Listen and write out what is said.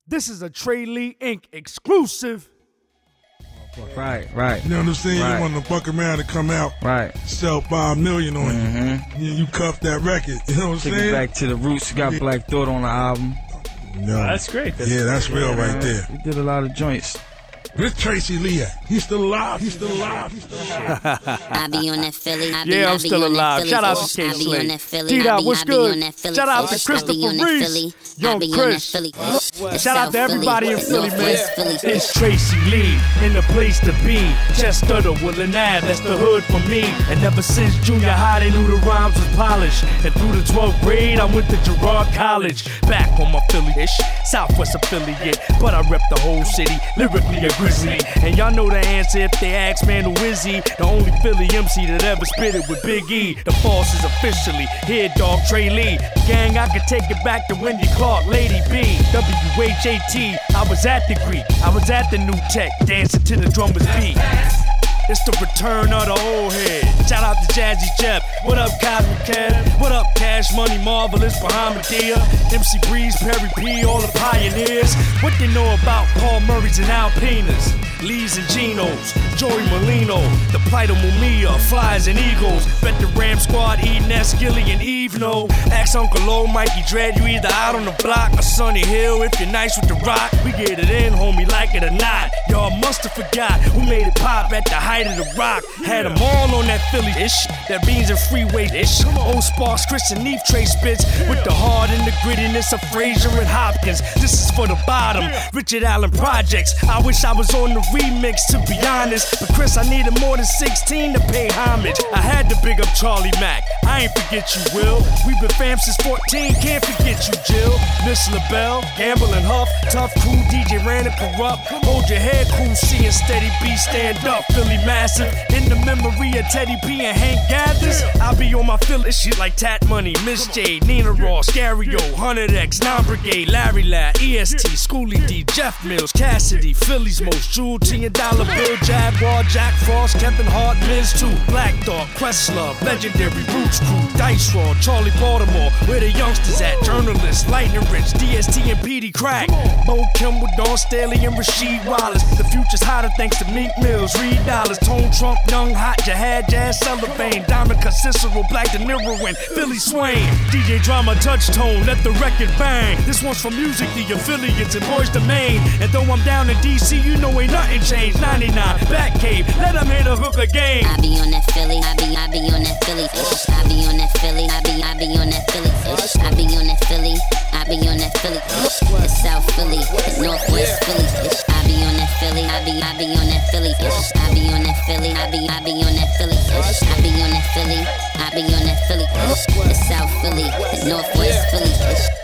This is a Trey Lee Inc. exclusive. Right. You know what I'm saying? Right. You want the Bucket Man to come out, sell $5 million on you. You cuff that record. You know what I'm Take saying? it back to the roots. Got Black Thought on the album. No. That's great. That's real right there. We did a lot of joints. Where's Tracy Lee at? He's still alive. I be on that Philly. Yeah, I'm still alive. Shout out to K Slade. D-Dot, what's good? Shout out to Christopher Reese. Young Chris. Shout out to everybody in Philly, man. It's Tracy Lee in the place to be. Chester to Woodland Ave, that's the hood for me. And ever since junior high, they knew the rhymes was polished. And through the 12th grade, I went to Girard College. Back on my Philly-ish, Southwest affiliate. But I rep the whole city, lyrically a grizzly. And y'all know the answer if they ask, man, who is he? The only Philly MC that ever spit it with Big E. The boss is officially here, dog, Trey Lee. Gang, I could take it back to Wendy Clark, Lady B. WHAT, I was at the Greek, I was at the New Tech, dancing to the drummer's beat. It's the return of the old head. Shout out to Jazzy Jeff. What up, Cosmic Kev? What up, Cash Money, Marvelous, Bahamadia, MC Breeze, Perry P, all the pioneers. What they know about Paul Murray's and Alpinas, Lees and Genos, Joey Molino, the plight of Mumia, Flies and Eagles. Bet the Ram Squad, Eden S, Gilly and Eve know. Ask Uncle O, Mikey Dread, you either out on the block or Sunny Hill if you're nice with the rock. We get it in, homie, like it or not. Y'all must have forgot who made it pop at the height of the rock. Had them all on that Philly-ish, that Beans and Freeway-ish. Old Sparks, Chris and Neve Trey spits with the heart and the grittiness of Frazier and Hopkins. This is for the bottom, Richard Allen Projects. I wish I was on the remix, to be honest, but Chris, I needed more than 16 to pay homage. I had to big up Charlie Mack, I ain't forget you, Will. We've been fam since 14, can't forget you, Jill. Miss LaBelle, Gamble and Huff, Tough Crew, DJ Ran and Corrupt. Hold your head, Cool C and Steady B, stand up, Philly massive. In the memory of Teddy P and Hank Gathers, I'll be on my Philly shit like Tat Money, Miss J, Nina Ross, Gario, 100X, 9 Brigade, Larry Ladd, EST, Schoolie D, Jeff Mills, Cassidy, Philly's most, Jewel T and Dollar Bill, Jaguar, Jack Frost, Kevin Hart, Miz 2, Black Dog, Questlove, Legendary, Roots Crew, Dice Raw, Charlie Baltimore, where the youngsters at, Journalists, Lightning Rich, DST and PD Crack, Bo Kimball, Don Staley and Rasheed Wallace. The future's hotter thanks to Meek Mills, Reed Dollars, Tone Trump, Young Hot, Jihad, Jazz Sullivan, Diamond Cut Cicero, Black De Niro, and Philly Swain. DJ Drama, Touchtone, let the record bang. This one's for music, the affiliates and Boys the Main. And though I'm down in DC, you know ain't nothing changed. 99, Back Cave, let them hit a hook again. I be on that Philly, I be on that Philly. I be on that Philly, I be on that Philly. I be on that Philly, I be on that Philly. The South Philly, the Northwest Philly. I be on that Philly, I be on that Philly. I be on that Philly, I be on that Philly. I be on that Philly, I be on that Philly. The South Philly, the Northwest Philly.